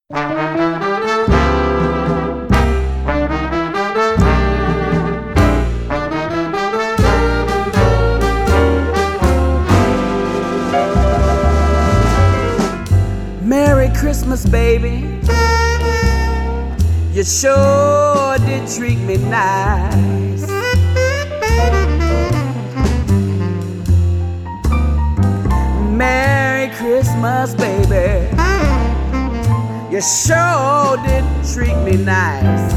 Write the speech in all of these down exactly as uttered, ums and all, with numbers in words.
Merry Christmas, baby. You sure did treat me nice. Merry Christmas, baby. You sure did treat me nice.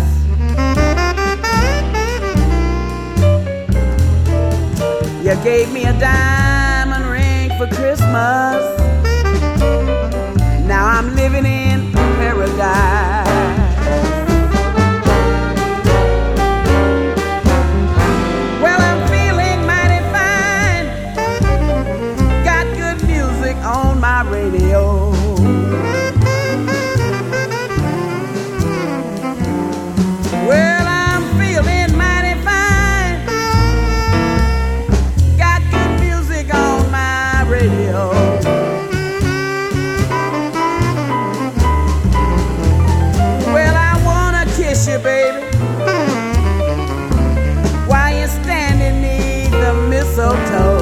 You gave me a diamond ring for Christmas. Now I'm living in paradise. Well, I'm feeling mighty fine. Got good music on my radio. Well, I'm feeling mighty fine. Got good music on my radio. You, baby, while you're standing neath the mistletoe.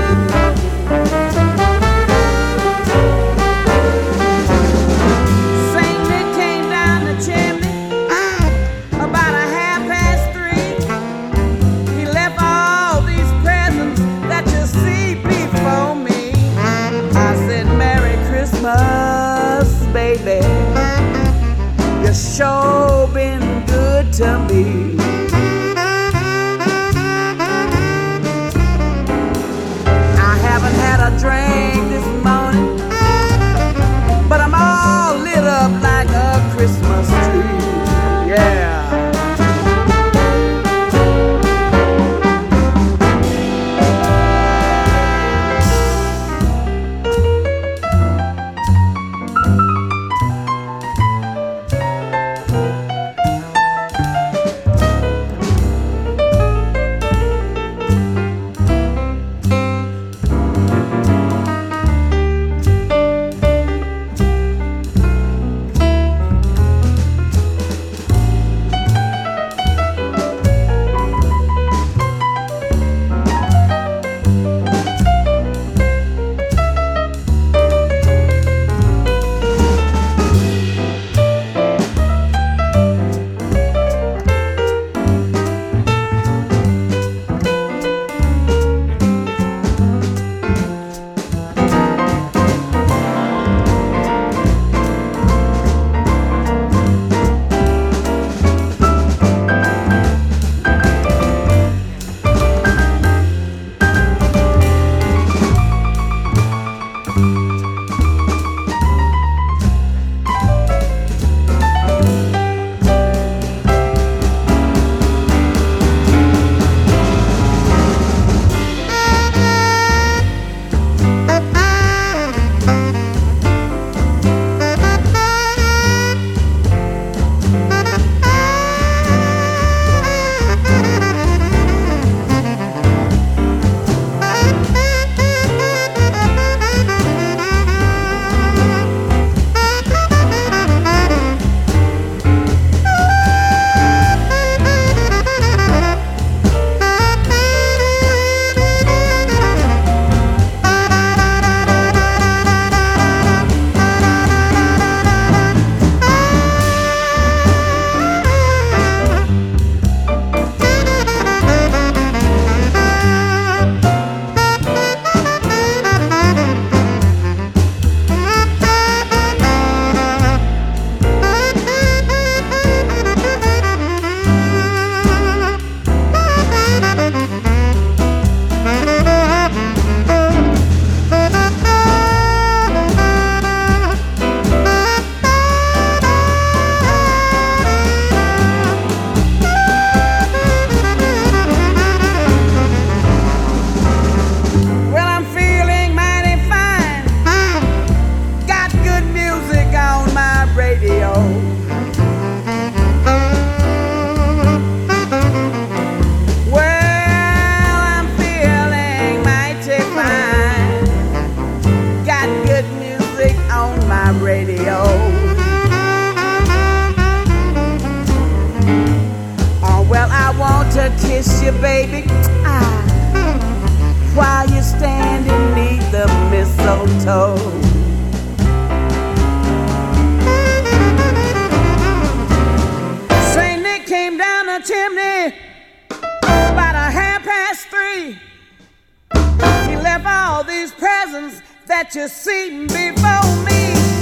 Saint Nick came down the chimney about a half past three. He left all these presents that you see before me. I said, Merry Christmas, baby. You sure been good to me. I haven't had a drink this morning, but I'm all lit up like a Christmas tree. Yeah. kiss you, baby, ah, while you're standing neath the mistletoe. Saint Nick came down the chimney about a half past three. He left all these presents that you see before me.